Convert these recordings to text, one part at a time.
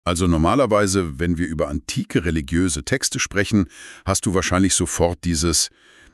Also normalerweise, wenn wir über antike religiöse Texte sprechen, hast du wahrscheinlich sofort dieses,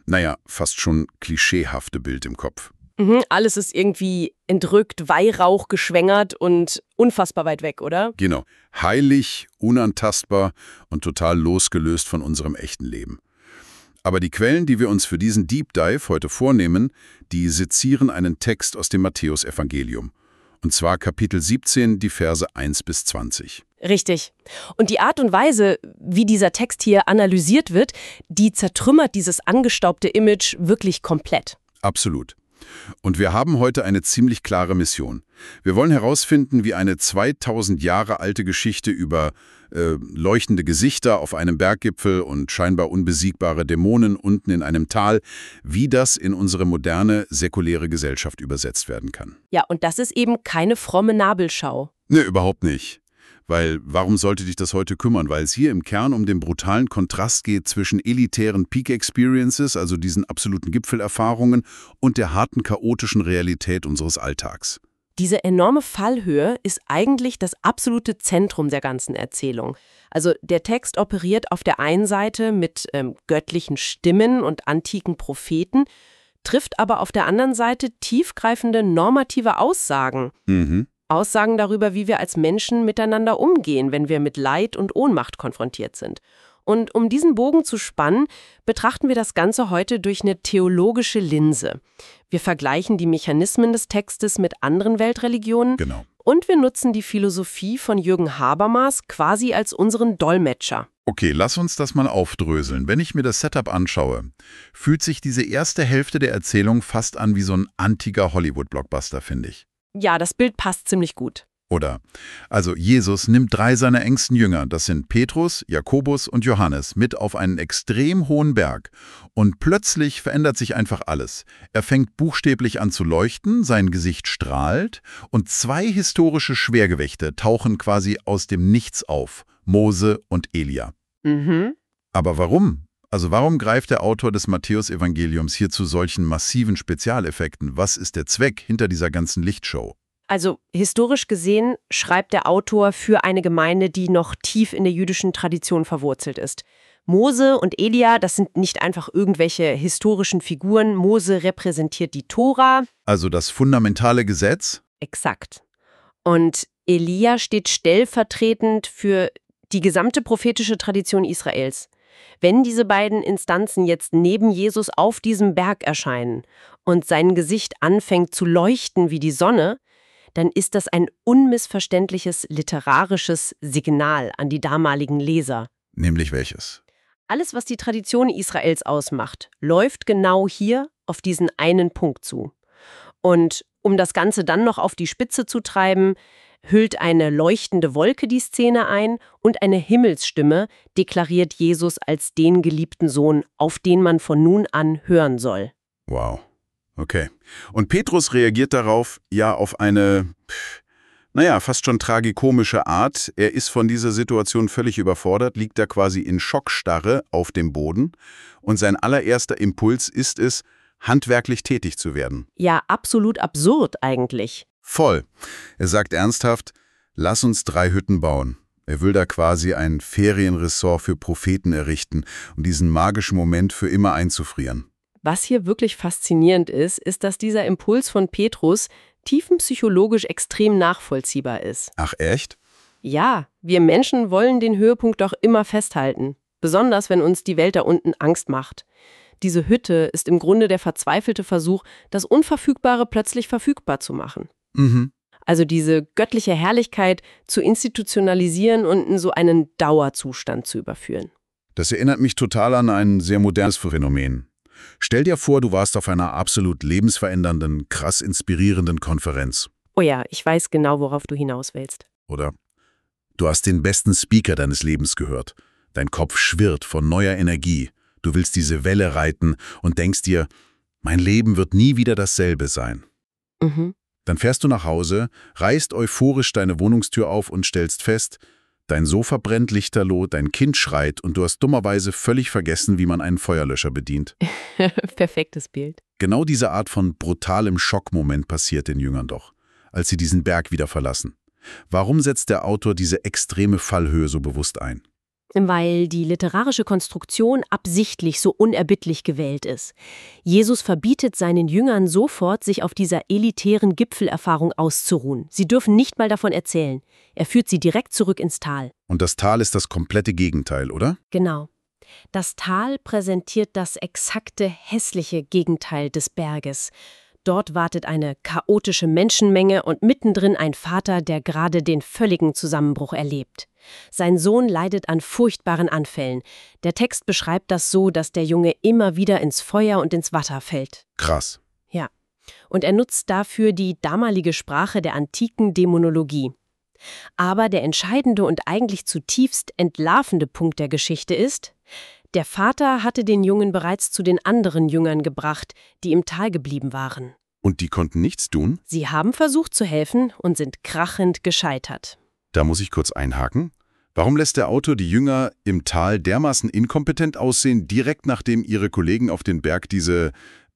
fast schon klischeehafte Bild im Kopf. Alles ist irgendwie entrückt, Weihrauch geschwängert und unfassbar weit weg, oder? Genau. Heilig, unantastbar und total losgelöst von unserem echten Leben. Aber die Quellen, die wir uns für diesen Deep Dive heute vornehmen, die sezieren einen Text aus dem Matthäusevangelium. Und zwar Kapitel 17, die Verse 1 bis 20. Richtig. Und die Art und Weise, wie dieser Text hier analysiert wird, die zertrümmert dieses angestaubte Image wirklich komplett. Absolut. Und wir haben heute eine ziemlich klare Mission. Wir wollen herausfinden, wie eine 2000 Jahre alte Geschichte über leuchtende Gesichter auf einem Berggipfel und scheinbar unbesiegbare Dämonen unten in einem Tal, wie das in unsere moderne, säkuläre Gesellschaft übersetzt werden kann. Ja, und das ist eben keine fromme Nabelschau. Ne, überhaupt nicht. Weil, warum sollte dich das heute kümmern? Weil es hier im Kern um den brutalen Kontrast geht zwischen elitären Peak-Experiences, also diesen absoluten Gipfelerfahrungen, und der harten, chaotischen Realität unseres Alltags. Diese enorme Fallhöhe ist eigentlich das absolute Zentrum der ganzen Erzählung. Also der Text operiert auf der einen Seite mit göttlichen Stimmen und antiken Propheten, trifft aber auf der anderen Seite tiefgreifende normative Aussagen. Aussagen darüber, wie wir als Menschen miteinander umgehen, wenn wir mit Leid und Ohnmacht konfrontiert sind. Und um diesen Bogen zu spannen, betrachten wir das Ganze heute durch eine theologische Linse. Wir vergleichen die Mechanismen des Textes mit anderen Weltreligionen. Genau. Und wir nutzen die Philosophie von Jürgen Habermas quasi als unseren Dolmetscher. Okay, lass uns das mal aufdröseln. Wenn ich mir das Setup anschaue, fühlt sich diese erste Hälfte der Erzählung fast an wie so ein antiker Hollywood-Blockbuster, finde ich. Ja, das Bild passt ziemlich gut. Oder? Also Jesus nimmt 3 seiner engsten Jünger, das sind Petrus, Jakobus und Johannes, mit auf einen extrem hohen Berg. Und plötzlich verändert sich einfach alles. Er fängt buchstäblich an zu leuchten, sein Gesicht strahlt und 2 historische Schwergewichte tauchen quasi aus dem Nichts auf, Mose und Elia. Aber warum? Also warum greift der Autor des Matthäusevangeliums hier zu solchen massiven Spezialeffekten? Was ist der Zweck hinter dieser ganzen Lichtshow? Also historisch gesehen schreibt der Autor für eine Gemeinde, die noch tief in der jüdischen Tradition verwurzelt ist. Mose und Elia, das sind nicht einfach irgendwelche historischen Figuren. Mose repräsentiert die Tora. Also das fundamentale Gesetz? Exakt. Und Elia steht stellvertretend für die gesamte prophetische Tradition Israels. Wenn diese beiden Instanzen jetzt neben Jesus auf diesem Berg erscheinen und sein Gesicht anfängt zu leuchten wie die Sonne, dann ist das ein unmissverständliches literarisches Signal an die damaligen Leser. Nämlich welches? Alles, was die Tradition Israels ausmacht, läuft genau hier auf diesen einen Punkt zu. Und um das Ganze dann noch auf die Spitze zu treiben, hüllt eine leuchtende Wolke die Szene ein und eine Himmelsstimme deklariert Jesus als den geliebten Sohn, auf den man von nun an hören soll. Wow. Okay. Und Petrus reagiert darauf, ja, auf eine, fast schon tragikomische Art. Er ist von dieser Situation völlig überfordert, liegt da quasi in Schockstarre auf dem Boden. Und sein allererster Impuls ist es, handwerklich tätig zu werden. Ja, absolut absurd eigentlich. Voll. Er sagt ernsthaft, lass uns 3 Hütten bauen. Er will da quasi ein Ferienressort für Propheten errichten, um diesen magischen Moment für immer einzufrieren. Was hier wirklich faszinierend ist, dass dieser Impuls von Petrus tiefenpsychologisch extrem nachvollziehbar ist. Ach echt? Ja, wir Menschen wollen den Höhepunkt doch immer festhalten. Besonders, wenn uns die Welt da unten Angst macht. Diese Hütte ist im Grunde der verzweifelte Versuch, das Unverfügbare plötzlich verfügbar zu machen. Also diese göttliche Herrlichkeit zu institutionalisieren und in so einen Dauerzustand zu überführen. Das erinnert mich total an ein sehr modernes Phänomen. Stell dir vor, du warst auf einer absolut lebensverändernden, krass inspirierenden Konferenz. Oh ja, ich weiß genau, worauf du hinaus willst. Oder? Du hast den besten Speaker deines Lebens gehört. Dein Kopf schwirrt von neuer Energie. Du willst diese Welle reiten und denkst dir, mein Leben wird nie wieder dasselbe sein. Dann fährst du nach Hause, reißt euphorisch deine Wohnungstür auf und stellst fest, dein Sofa brennt lichterloh, dein Kind schreit und du hast dummerweise völlig vergessen, wie man einen Feuerlöscher bedient. Perfektes Bild. Genau diese Art von brutalem Schockmoment passiert den Jüngern doch, als sie diesen Berg wieder verlassen. Warum setzt der Autor diese extreme Fallhöhe so bewusst ein? Weil die literarische Konstruktion absichtlich so unerbittlich gewählt ist. Jesus verbietet seinen Jüngern sofort, sich auf dieser elitären Gipfelerfahrung auszuruhen. Sie dürfen nicht mal davon erzählen. Er führt sie direkt zurück ins Tal. Und das Tal ist das komplette Gegenteil, oder? Genau. Das Tal präsentiert das exakte, hässliche Gegenteil des Berges. Dort wartet eine chaotische Menschenmenge und mittendrin ein Vater, der gerade den völligen Zusammenbruch erlebt. Sein Sohn leidet an furchtbaren Anfällen. Der Text beschreibt das so, dass der Junge immer wieder ins Feuer und ins Wasser fällt. Krass. Ja. Und er nutzt dafür die damalige Sprache der antiken Dämonologie. Aber der entscheidende und eigentlich zutiefst entlarvende Punkt der Geschichte ist: Der Vater hatte den Jungen bereits zu den anderen Jüngern gebracht, die im Tal geblieben waren. Und die konnten nichts tun? Sie haben versucht zu helfen und sind krachend gescheitert. Da muss ich kurz einhaken. Warum lässt der Autor die Jünger im Tal dermaßen inkompetent aussehen, direkt nachdem ihre Kollegen auf den Berg diese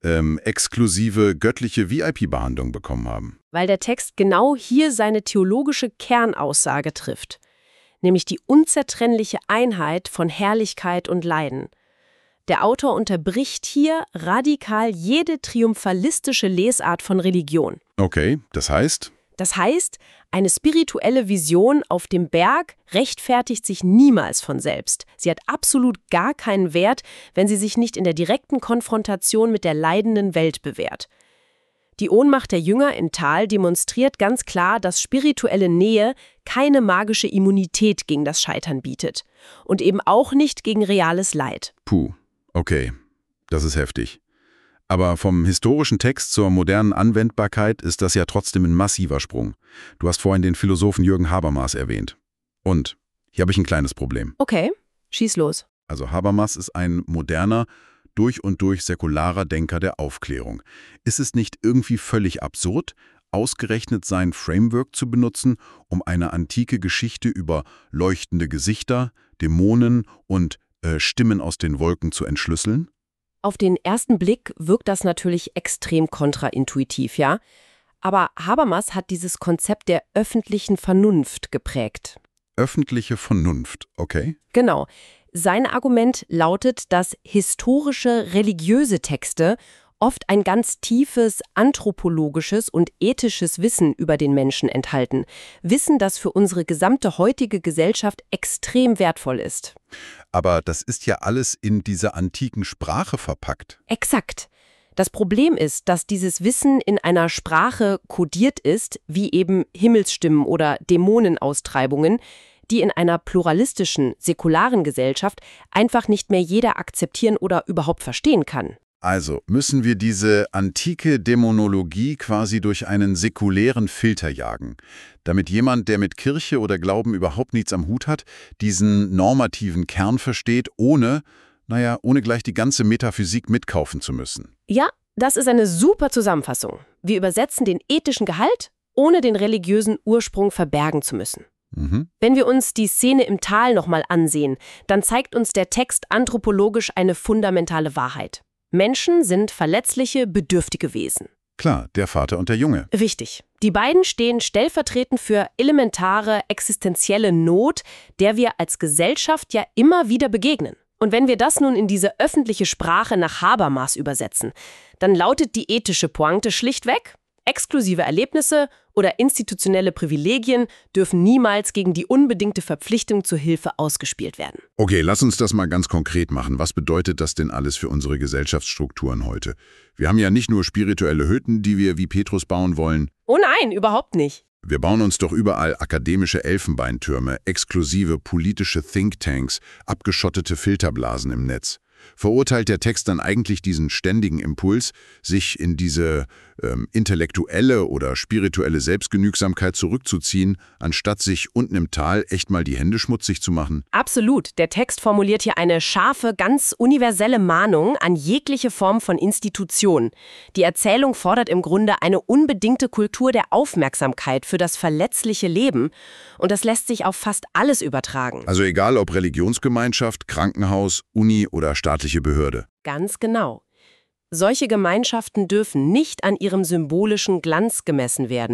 exklusive göttliche VIP-Behandlung bekommen haben? Weil der Text genau hier seine theologische Kernaussage trifft, nämlich die unzertrennliche Einheit von Herrlichkeit und Leiden. Der Autor unterbricht hier radikal jede triumphalistische Lesart von Religion. Okay, das heißt? Das heißt, eine spirituelle Vision auf dem Berg rechtfertigt sich niemals von selbst. Sie hat absolut gar keinen Wert, wenn sie sich nicht in der direkten Konfrontation mit der leidenden Welt bewährt. Die Ohnmacht der Jünger im Tal demonstriert ganz klar, dass spirituelle Nähe keine magische Immunität gegen das Scheitern bietet und eben auch nicht gegen reales Leid. Puh, okay, das ist heftig. Aber vom historischen Text zur modernen Anwendbarkeit ist das ja trotzdem ein massiver Sprung. Du hast vorhin den Philosophen Jürgen Habermas erwähnt. Und hier habe ich ein kleines Problem. Okay, schieß los. Also Habermas ist ein moderner, durch und durch säkularer Denker der Aufklärung. Ist es nicht irgendwie völlig absurd, ausgerechnet sein Framework zu benutzen, um eine antike Geschichte über leuchtende Gesichter, Dämonen und Stimmen aus den Wolken zu entschlüsseln? Auf den ersten Blick wirkt das natürlich extrem kontraintuitiv, ja? Aber Habermas hat dieses Konzept der öffentlichen Vernunft geprägt. Öffentliche Vernunft, okay? Genau. Sein Argument lautet, dass historische religiöse Texte oft ein ganz tiefes anthropologisches und ethisches Wissen über den Menschen enthalten. Wissen, das für unsere gesamte heutige Gesellschaft extrem wertvoll ist. Aber das ist ja alles in dieser antiken Sprache verpackt. Exakt. Das Problem ist, dass dieses Wissen in einer Sprache kodiert ist, wie eben Himmelsstimmen oder Dämonenaustreibungen, die in einer pluralistischen, säkularen Gesellschaft einfach nicht mehr jeder akzeptieren oder überhaupt verstehen kann. Also müssen wir diese antike Dämonologie quasi durch einen säkulären Filter jagen, damit jemand, der mit Kirche oder Glauben überhaupt nichts am Hut hat, diesen normativen Kern versteht, ohne gleich die ganze Metaphysik mitkaufen zu müssen. Ja, das ist eine super Zusammenfassung. Wir übersetzen den ethischen Gehalt, ohne den religiösen Ursprung verbergen zu müssen. Wenn wir uns die Szene im Tal nochmal ansehen, dann zeigt uns der Text anthropologisch eine fundamentale Wahrheit. Menschen sind verletzliche, bedürftige Wesen. Klar, der Vater und der Junge. Richtig. Die beiden stehen stellvertretend für elementare, existenzielle Not, der wir als Gesellschaft ja immer wieder begegnen. Und wenn wir das nun in diese öffentliche Sprache nach Habermas übersetzen, dann lautet die ethische Pointe schlichtweg: Exklusive Erlebnisse oder institutionelle Privilegien dürfen niemals gegen die unbedingte Verpflichtung zur Hilfe ausgespielt werden. Okay, lass uns das mal ganz konkret machen. Was bedeutet das denn alles für unsere Gesellschaftsstrukturen heute? Wir haben ja nicht nur spirituelle Hütten, die wir wie Petrus bauen wollen. Oh nein, überhaupt nicht. Wir bauen uns doch überall akademische Elfenbeintürme, exklusive politische Thinktanks, abgeschottete Filterblasen im Netz. Verurteilt der Text dann eigentlich diesen ständigen Impuls, sich in diese intellektuelle oder spirituelle Selbstgenügsamkeit zurückzuziehen, anstatt sich unten im Tal echt mal die Hände schmutzig zu machen? Absolut. Der Text formuliert hier eine scharfe, ganz universelle Mahnung an jegliche Form von Institution. Die Erzählung fordert im Grunde eine unbedingte Kultur der Aufmerksamkeit für das verletzliche Leben. Und das lässt sich auf fast alles übertragen. Also egal ob Religionsgemeinschaft, Krankenhaus, Uni oder staatliche Behörde. Ganz genau. Solche Gemeinschaften dürfen nicht an ihrem symbolischen Glanz gemessen werden.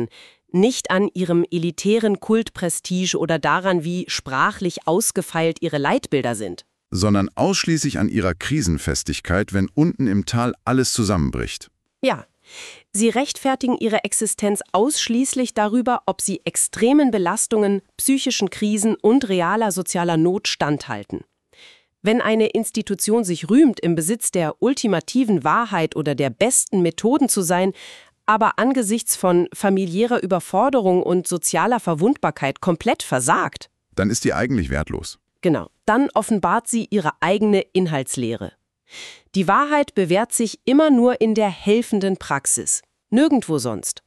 Nicht an ihrem elitären Kultprestige oder daran, wie sprachlich ausgefeilt ihre Leitbilder sind. Sondern ausschließlich an ihrer Krisenfestigkeit, wenn unten im Tal alles zusammenbricht. Ja, sie rechtfertigen ihre Existenz ausschließlich darüber, ob sie extremen Belastungen, psychischen Krisen und realer sozialer Not standhalten. Wenn eine Institution sich rühmt, im Besitz der ultimativen Wahrheit oder der besten Methoden zu sein, aber angesichts von familiärer Überforderung und sozialer Verwundbarkeit komplett versagt, Dann ist die eigentlich wertlos. genau, dann offenbart sie ihre eigene Inhaltslehre. Die Wahrheit bewährt sich immer nur in der helfenden Praxis, nirgendwo sonst.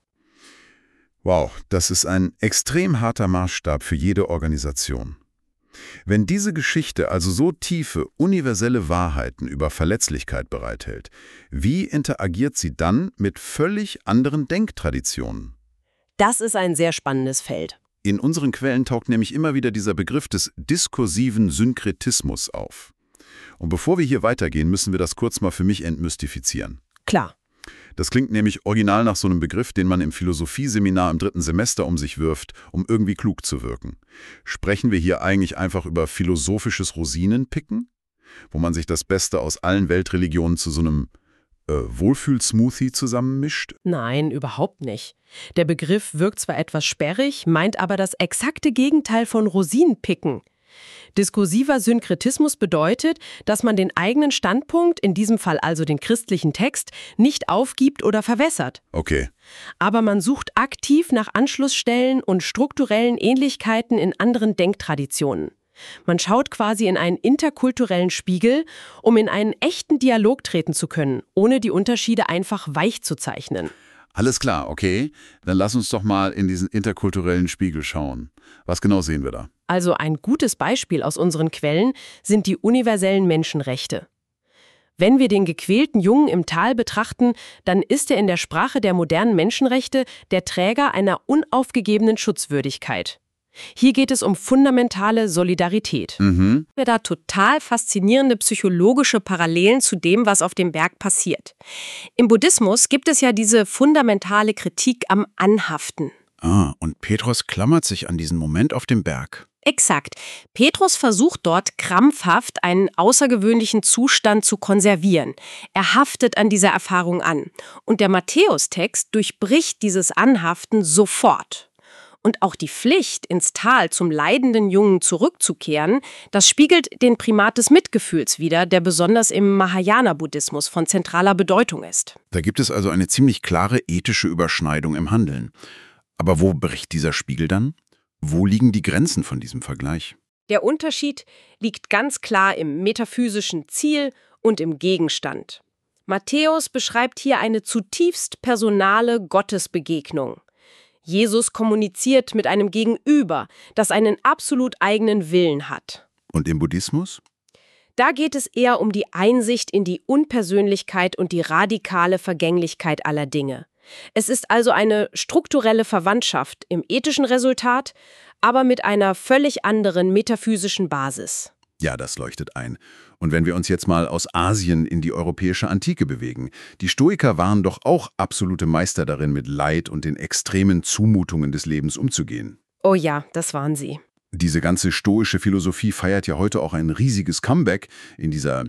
Wow, das ist ein extrem harter Maßstab für jede Organisation. Wenn diese Geschichte also so tiefe, universelle Wahrheiten über Verletzlichkeit bereithält, wie interagiert sie dann mit völlig anderen Denktraditionen? Das ist ein sehr spannendes Feld. In unseren Quellen taucht nämlich immer wieder dieser Begriff des diskursiven Synkretismus auf. Und bevor wir hier weitergehen, müssen wir das kurz mal für mich entmystifizieren. Klar. Das klingt nämlich original nach so einem Begriff, den man im Philosophieseminar im 3. Semester um sich wirft, um irgendwie klug zu wirken. Sprechen wir hier eigentlich einfach über philosophisches Rosinenpicken, wo man sich das Beste aus allen Weltreligionen zu so einem Wohlfühl-Smoothie zusammenmischt? Nein, überhaupt nicht. Der Begriff wirkt zwar etwas sperrig, meint aber das exakte Gegenteil von Rosinenpicken. Diskursiver Synkretismus bedeutet, dass man den eigenen Standpunkt, in diesem Fall also den christlichen Text, nicht aufgibt oder verwässert. Okay. Aber man sucht aktiv nach Anschlussstellen und strukturellen Ähnlichkeiten in anderen Denktraditionen. Man schaut quasi in einen interkulturellen Spiegel, um in einen echten Dialog treten zu können, ohne die Unterschiede einfach weich zu zeichnen. Alles klar, okay. Dann lass uns doch mal in diesen interkulturellen Spiegel schauen. Was genau sehen wir da? Also ein gutes Beispiel aus unseren Quellen sind die universellen Menschenrechte. Wenn wir den gequälten Jungen im Tal betrachten, dann ist er in der Sprache der modernen Menschenrechte der Träger einer unaufgegebenen Schutzwürdigkeit. Hier geht es um fundamentale Solidarität. Wir da total faszinierende psychologische Parallelen zu dem, was auf dem Berg passiert. Im Buddhismus gibt es ja diese fundamentale Kritik am Anhaften. Und Petrus klammert sich an diesen Moment auf dem Berg. Exakt. Petrus versucht dort krampfhaft einen außergewöhnlichen Zustand zu konservieren. Er haftet an dieser Erfahrung an. Und der Matthäus-Text durchbricht dieses Anhaften sofort. Und auch die Pflicht, ins Tal zum leidenden Jungen zurückzukehren, das spiegelt den Primat des Mitgefühls wider, der besonders im Mahayana-Buddhismus von zentraler Bedeutung ist. Da gibt es also eine ziemlich klare ethische Überschneidung im Handeln. Aber wo bricht dieser Spiegel dann? Wo liegen die Grenzen von diesem Vergleich? Der Unterschied liegt ganz klar im metaphysischen Ziel und im Gegenstand. Matthäus beschreibt hier eine zutiefst personale Gottesbegegnung. Jesus kommuniziert mit einem Gegenüber, das einen absolut eigenen Willen hat. Und im Buddhismus? Da geht es eher um die Einsicht in die Unpersönlichkeit und die radikale Vergänglichkeit aller Dinge. Es ist also eine strukturelle Verwandtschaft im ethischen Resultat, aber mit einer völlig anderen metaphysischen Basis. Ja, das leuchtet ein. Und wenn wir uns jetzt mal aus Asien in die europäische Antike bewegen, die Stoiker waren doch auch absolute Meister darin, mit Leid und den extremen Zumutungen des Lebens umzugehen. Oh ja, das waren sie. Diese ganze stoische Philosophie feiert ja heute auch ein riesiges Comeback in dieser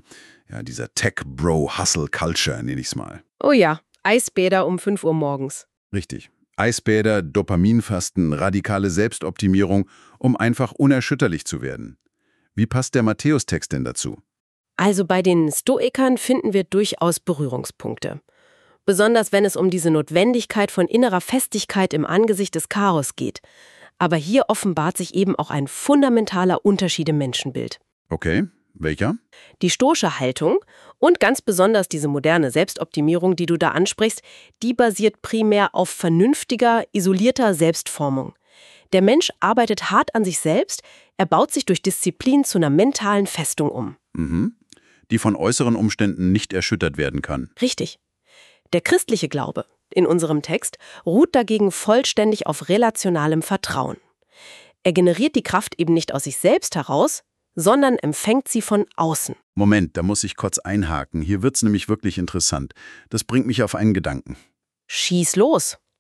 Tech-Bro-Hustle-Culture, nenne ich es mal. Oh ja, Eisbäder um 5 Uhr morgens. Richtig. Eisbäder, Dopaminfasten, radikale Selbstoptimierung, um einfach unerschütterlich zu werden. Wie passt der Matthäus-Text denn dazu? Also bei den Stoikern finden wir durchaus Berührungspunkte. Besonders wenn es um diese Notwendigkeit von innerer Festigkeit im Angesicht des Chaos geht. Aber hier offenbart sich eben auch ein fundamentaler Unterschied im Menschenbild. Okay, welcher? Die stoische Haltung und ganz besonders diese moderne Selbstoptimierung, die du da ansprichst, die basiert primär auf vernünftiger, isolierter Selbstformung. Der Mensch arbeitet hart an sich selbst, er baut sich durch Disziplin zu einer mentalen Festung um. Die von äußeren Umständen nicht erschüttert werden kann. Richtig. Der christliche Glaube in unserem Text ruht dagegen vollständig auf relationalem Vertrauen. Er generiert die Kraft eben nicht aus sich selbst heraus, sondern empfängt sie von außen. Moment, da muss ich kurz einhaken. Hier wird's nämlich wirklich interessant. Das bringt mich auf einen Gedanken. Schieß los!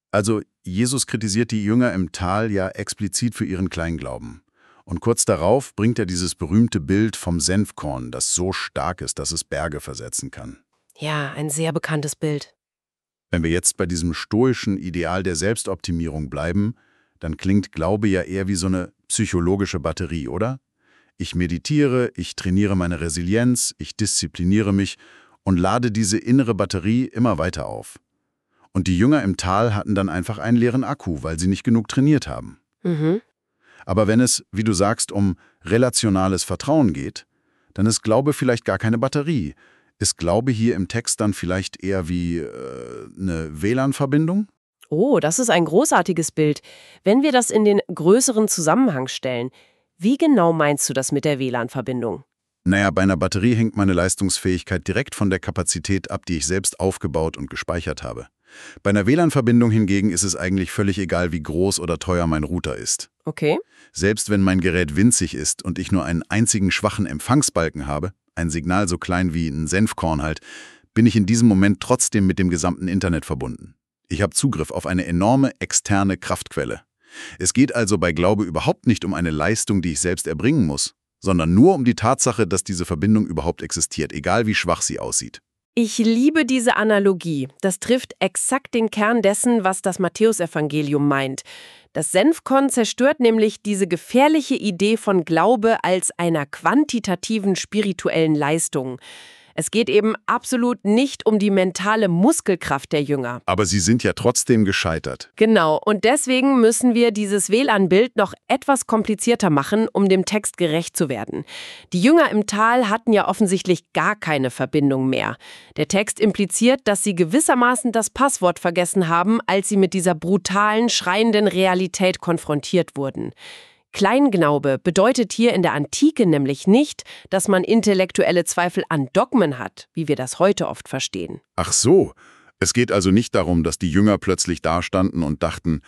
Also Jesus kritisiert die Jünger im Tal ja explizit für ihren Kleinglauben. Und kurz darauf bringt er dieses berühmte Bild vom Senfkorn, das so stark ist, dass es Berge versetzen kann. Ja, ein sehr bekanntes Bild. Wenn wir jetzt bei diesem stoischen Ideal der Selbstoptimierung bleiben, dann klingt Glaube ja eher wie so eine psychologische Batterie, oder? Ich meditiere, ich trainiere meine Resilienz, ich diszipliniere mich und lade diese innere Batterie immer weiter auf. Und die Jünger im Tal hatten dann einfach einen leeren Akku, weil sie nicht genug trainiert haben. Mhm. Aber wenn es, wie du sagst, um relationales Vertrauen geht, dann ist Glaube vielleicht gar keine Batterie. Ist Glaube hier im Text dann vielleicht eher wie eine WLAN-Verbindung? Oh, das ist ein großartiges Bild. Wenn wir das in den größeren Zusammenhang stellen, wie genau meinst du das mit der WLAN-Verbindung? Naja, bei einer Batterie hängt meine Leistungsfähigkeit direkt von der Kapazität ab, die ich selbst aufgebaut und gespeichert habe. Bei einer WLAN-Verbindung hingegen ist es eigentlich völlig egal, wie groß oder teuer mein Router ist. Okay. Selbst wenn mein Gerät winzig ist und ich nur einen einzigen schwachen Empfangsbalken habe, ein Signal so klein wie ein Senfkorn halt, bin ich in diesem Moment trotzdem mit dem gesamten Internet verbunden. Ich habe Zugriff auf eine enorme externe Kraftquelle. Es geht also bei Glaube überhaupt nicht um eine Leistung, die ich selbst erbringen muss, sondern nur um die Tatsache, dass diese Verbindung überhaupt existiert, egal wie schwach sie aussieht. Ich liebe diese Analogie. Das trifft exakt den Kern dessen, was das Matthäusevangelium meint. Das Senfkorn zerstört nämlich diese gefährliche Idee von Glaube als einer quantitativen spirituellen Leistung. Es geht eben absolut nicht um die mentale Muskelkraft der Jünger. Aber sie sind ja trotzdem gescheitert. Genau, und deswegen müssen wir dieses WLAN-Bild noch etwas komplizierter machen, um dem Text gerecht zu werden. Die Jünger im Tal hatten ja offensichtlich gar keine Verbindung mehr. Der Text impliziert, dass sie gewissermaßen das Passwort vergessen haben, als sie mit dieser brutalen, schreienden Realität konfrontiert wurden. Kleinglaube bedeutet hier in der Antike nämlich nicht, dass man intellektuelle Zweifel an Dogmen hat, wie wir das heute oft verstehen. Ach so, es geht also nicht darum, dass die Jünger plötzlich dastanden und dachten,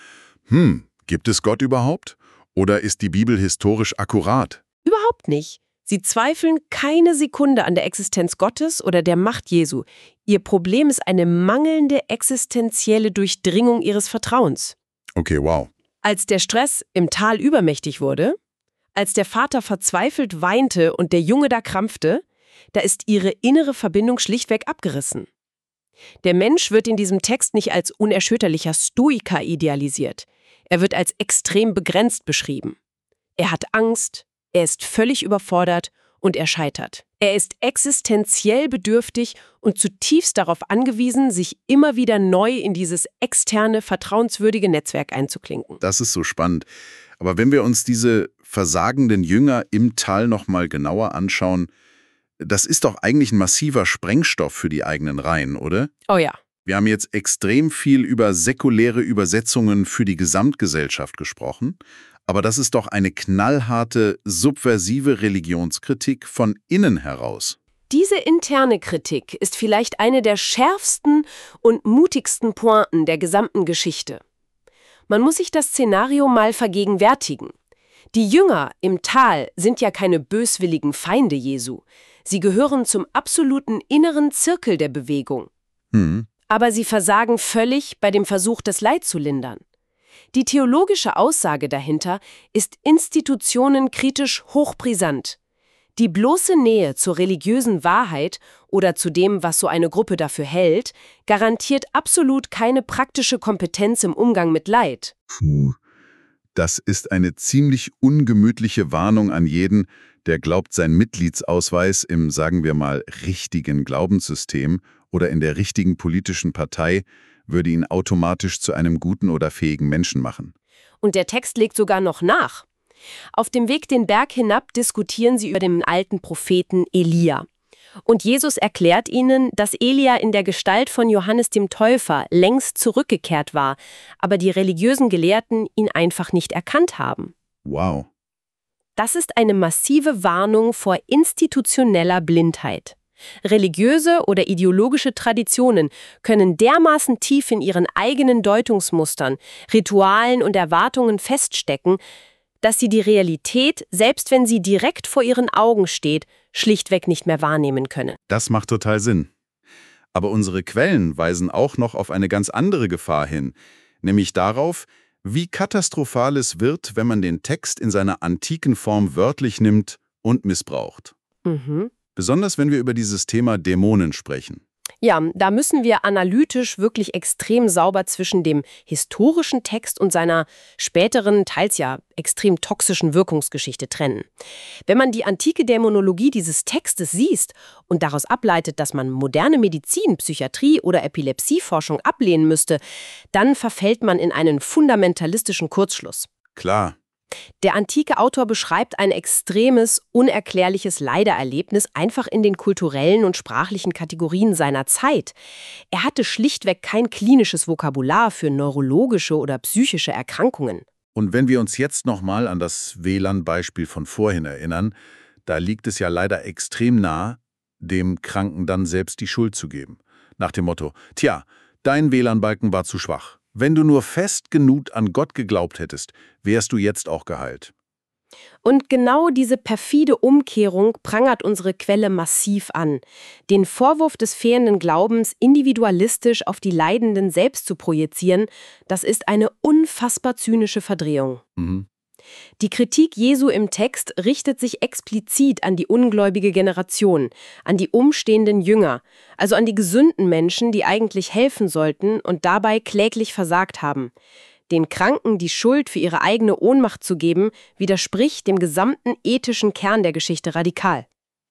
gibt es Gott überhaupt? Oder ist die Bibel historisch akkurat? Überhaupt nicht. Sie zweifeln keine Sekunde an der Existenz Gottes oder der Macht Jesu. Ihr Problem ist eine mangelnde existenzielle Durchdringung ihres Vertrauens. Okay, wow. Als der Stress im Tal übermächtig wurde, als der Vater verzweifelt weinte und der Junge da krampfte, da ist ihre innere Verbindung schlichtweg abgerissen. Der Mensch wird in diesem Text nicht als unerschütterlicher Stoiker idealisiert. Er wird als extrem begrenzt beschrieben. Er hat Angst, er ist völlig überfordert und er scheitert. Er ist existenziell bedürftig und zutiefst darauf angewiesen, sich immer wieder neu in dieses externe, vertrauenswürdige Netzwerk einzuklinken. Das ist so spannend. Aber wenn wir uns diese versagenden Jünger im Tal noch mal genauer anschauen, das ist doch eigentlich ein massiver Sprengstoff für die eigenen Reihen, oder? Oh ja. Wir haben jetzt extrem viel über säkuläre Übersetzungen für die Gesamtgesellschaft gesprochen. Aber das ist doch eine knallharte, subversive Religionskritik von innen heraus. Diese interne Kritik ist vielleicht eine der schärfsten und mutigsten Pointen der gesamten Geschichte. Man muss sich das Szenario mal vergegenwärtigen. Die Jünger im Tal sind ja keine böswilligen Feinde Jesu. Sie gehören zum absoluten inneren Zirkel der Bewegung. Aber sie versagen völlig bei dem Versuch, das Leid zu lindern. Die theologische Aussage dahinter ist institutionenkritisch hochbrisant. Die bloße Nähe zur religiösen Wahrheit oder zu dem, was so eine Gruppe dafür hält, garantiert absolut keine praktische Kompetenz im Umgang mit Leid. Das ist eine ziemlich ungemütliche Warnung an jeden, der glaubt, sein Mitgliedsausweis im, sagen wir mal, richtigen Glaubenssystem oder in der richtigen politischen Partei würde ihn automatisch zu einem guten oder fähigen Menschen machen. Und der Text legt sogar noch nach. Auf dem Weg den Berg hinab diskutieren sie über den alten Propheten Elia. Und Jesus erklärt ihnen, dass Elia in der Gestalt von Johannes dem Täufer längst zurückgekehrt war, aber die religiösen Gelehrten ihn einfach nicht erkannt haben. Wow. Das ist eine massive Warnung vor institutioneller Blindheit. Religiöse oder ideologische Traditionen können dermaßen tief in ihren eigenen Deutungsmustern, Ritualen und Erwartungen feststecken, dass sie die Realität, selbst wenn sie direkt vor ihren Augen steht, schlichtweg nicht mehr wahrnehmen können. Das macht total Sinn. Aber unsere Quellen weisen auch noch auf eine ganz andere Gefahr hin, nämlich darauf, wie katastrophal es wird, wenn man den Text in seiner antiken Form wörtlich nimmt und missbraucht. Besonders wenn wir über dieses Thema Dämonen sprechen. Ja, da müssen wir analytisch wirklich extrem sauber zwischen dem historischen Text und seiner späteren, teils ja extrem toxischen Wirkungsgeschichte trennen. Wenn man die antike Dämonologie dieses Textes sieht und daraus ableitet, dass man moderne Medizin, Psychiatrie oder Epilepsieforschung ablehnen müsste, dann verfällt man in einen fundamentalistischen Kurzschluss. Klar. Der antike Autor beschreibt ein extremes, unerklärliches Leidererlebnis einfach in den kulturellen und sprachlichen Kategorien seiner Zeit. Er hatte schlichtweg kein klinisches Vokabular für neurologische oder psychische Erkrankungen. Und wenn wir uns jetzt nochmal an das WLAN-Beispiel von vorhin erinnern, da liegt es ja leider extrem nah, dem Kranken dann selbst die Schuld zu geben. Nach dem Motto, tja, dein WLAN-Balken war zu schwach. Wenn du nur fest genug an Gott geglaubt hättest, wärst du jetzt auch geheilt. Und genau diese perfide Umkehrung prangert unsere Quelle massiv an. Den Vorwurf des fehlenden Glaubens individualistisch auf die Leidenden selbst zu projizieren, das ist eine unfassbar zynische Verdrehung. Die Kritik Jesu im Text richtet sich explizit an die ungläubige Generation, an die umstehenden Jünger, also an die gesunden Menschen, die eigentlich helfen sollten und dabei kläglich versagt haben. Den Kranken die Schuld für ihre eigene Ohnmacht zu geben, widerspricht dem gesamten ethischen Kern der Geschichte radikal.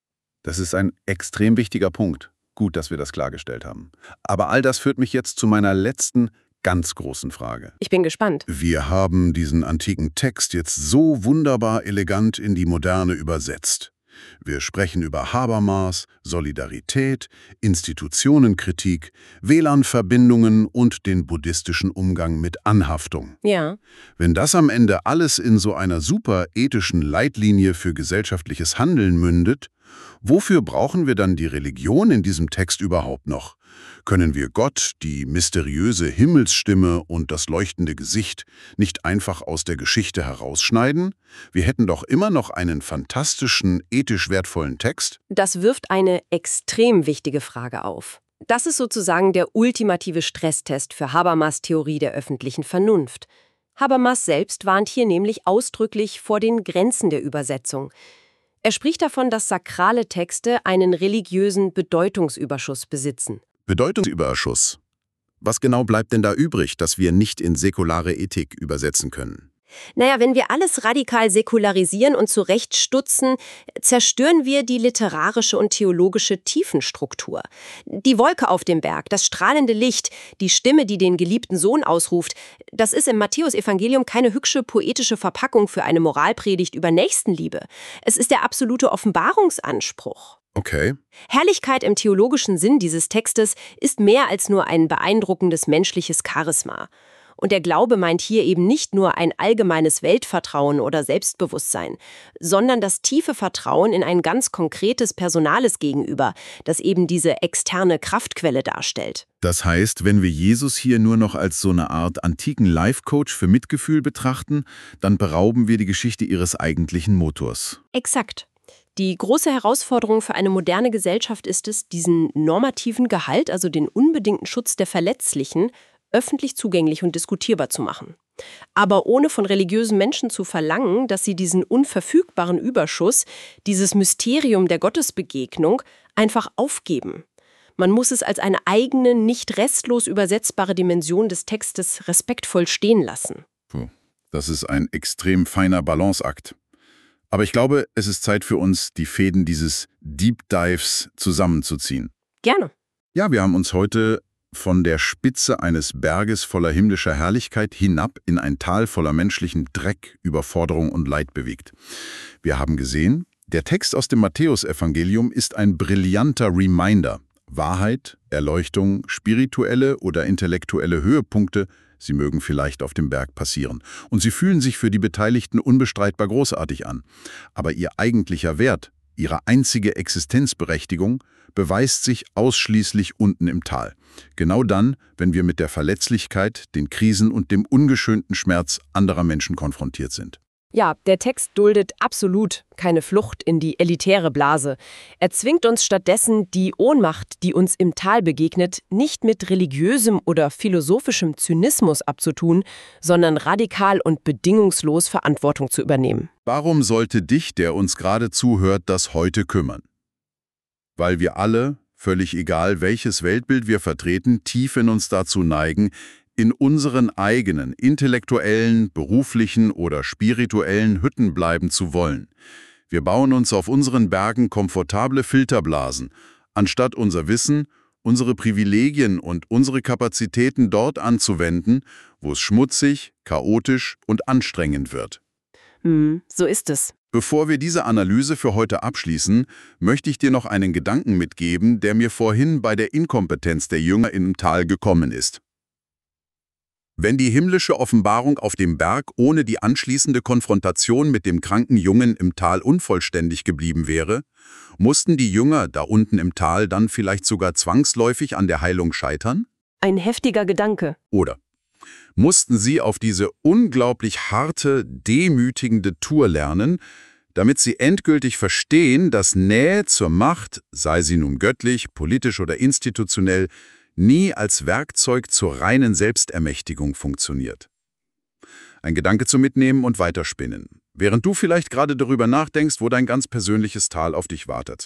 Das ist ein extrem wichtiger Punkt. Gut, dass wir das klargestellt haben. Aber all das führt mich jetzt zu meiner letzten, ganz großen Frage. Ich bin gespannt. Wir haben diesen antiken Text jetzt so wunderbar elegant in die Moderne übersetzt. Wir sprechen über Habermas, Solidarität, Institutionenkritik, WLAN-Verbindungen und den buddhistischen Umgang mit Anhaftung. Ja. Wenn das am Ende alles in so einer super ethischen Leitlinie für gesellschaftliches Handeln mündet, wofür brauchen wir dann die Religion in diesem Text überhaupt noch? Können wir Gott, die mysteriöse Himmelsstimme und das leuchtende Gesicht nicht einfach aus der Geschichte herausschneiden? Wir hätten doch immer noch einen fantastischen, ethisch wertvollen Text. Das wirft eine extrem wichtige Frage auf. Das ist sozusagen der ultimative Stresstest für Habermas' Theorie der öffentlichen Vernunft. Habermas selbst warnt hier nämlich ausdrücklich vor den Grenzen der Übersetzung. Er spricht davon, dass sakrale Texte einen religiösen Bedeutungsüberschuss besitzen. Bedeutungsüberschuss. Was genau bleibt denn da übrig, das wir nicht in säkulare Ethik übersetzen können? Naja, wenn wir alles radikal säkularisieren und zurechtstutzen, zerstören wir die literarische und theologische Tiefenstruktur. Die Wolke auf dem Berg, das strahlende Licht, die Stimme, die den geliebten Sohn ausruft, das ist im Matthäusevangelium keine hübsche poetische Verpackung für eine Moralpredigt über Nächstenliebe. Es ist der absolute Offenbarungsanspruch. Okay. Herrlichkeit im theologischen Sinn dieses Textes ist mehr als nur ein beeindruckendes menschliches Charisma. Und der Glaube meint hier eben nicht nur ein allgemeines Weltvertrauen oder Selbstbewusstsein, sondern das tiefe Vertrauen in ein ganz konkretes personales Gegenüber, das eben diese externe Kraftquelle darstellt. Das heißt, wenn wir Jesus hier nur noch als so eine Art antiken Life-Coach für Mitgefühl betrachten, dann berauben wir die Geschichte ihres eigentlichen Motors. Exakt. Die große Herausforderung für eine moderne Gesellschaft ist es, diesen normativen Gehalt, also den unbedingten Schutz der Verletzlichen, öffentlich zugänglich und diskutierbar zu machen. Aber ohne von religiösen Menschen zu verlangen, dass sie diesen unverfügbaren Überschuss, dieses Mysterium der Gottesbegegnung, einfach aufgeben. Man muss es als eine eigene, nicht restlos übersetzbare Dimension des Textes respektvoll stehen lassen. Das ist ein extrem feiner Balanceakt. Aber ich glaube, es ist Zeit für uns, die Fäden dieses Deep Dives zusammenzuziehen. Gerne. Ja, wir haben uns heute von der Spitze eines Berges voller himmlischer Herrlichkeit hinab in ein Tal voller menschlichen Dreck, Überforderung und Leid bewegt. Wir haben gesehen, der Text aus dem Matthäusevangelium ist ein brillanter Reminder. Wahrheit, Erleuchtung, spirituelle oder intellektuelle Höhepunkte, sie mögen vielleicht auf dem Berg passieren. Und sie fühlen sich für die Beteiligten unbestreitbar großartig an. Aber ihr eigentlicher Wert, ihre einzige Existenzberechtigung, beweist sich ausschließlich unten im Tal. Genau dann, wenn wir mit der Verletzlichkeit, den Krisen und dem ungeschönten Schmerz anderer Menschen konfrontiert sind. Ja, der Text duldet absolut keine Flucht in die elitäre Blase. Er zwingt uns stattdessen, die Ohnmacht, die uns im Tal begegnet, nicht mit religiösem oder philosophischem Zynismus abzutun, sondern radikal und bedingungslos Verantwortung zu übernehmen. Warum sollte dich, der uns gerade zuhört, das heute kümmern? Weil wir alle, völlig egal welches Weltbild wir vertreten, tief in uns dazu neigen, in unseren eigenen intellektuellen, beruflichen oder spirituellen Hütten bleiben zu wollen. Wir bauen uns auf unseren Bergen komfortable Filterblasen, anstatt unser Wissen, unsere Privilegien und unsere Kapazitäten dort anzuwenden, wo es schmutzig, chaotisch und anstrengend wird. So ist es. Bevor wir diese Analyse für heute abschließen, möchte ich dir noch einen Gedanken mitgeben, der mir vorhin bei der Inkompetenz der Jünger im Tal gekommen ist. Wenn die himmlische Offenbarung auf dem Berg ohne die anschließende Konfrontation mit dem kranken Jungen im Tal unvollständig geblieben wäre, mussten die Jünger da unten im Tal dann vielleicht sogar zwangsläufig an der Heilung scheitern? Ein heftiger Gedanke. Oder mussten sie auf diese unglaublich harte, demütigende Tour lernen, damit sie endgültig verstehen, dass Nähe zur Macht, sei sie nun göttlich, politisch oder institutionell, nie als Werkzeug zur reinen Selbstermächtigung funktioniert. Ein Gedanke zum Mitnehmen und Weiterspinnen, während du vielleicht gerade darüber nachdenkst, wo dein ganz persönliches Tal auf dich wartet.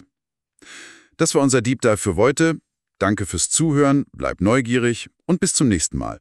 Das war unser Deep Dive für heute. Danke fürs Zuhören, bleib neugierig und bis zum nächsten Mal.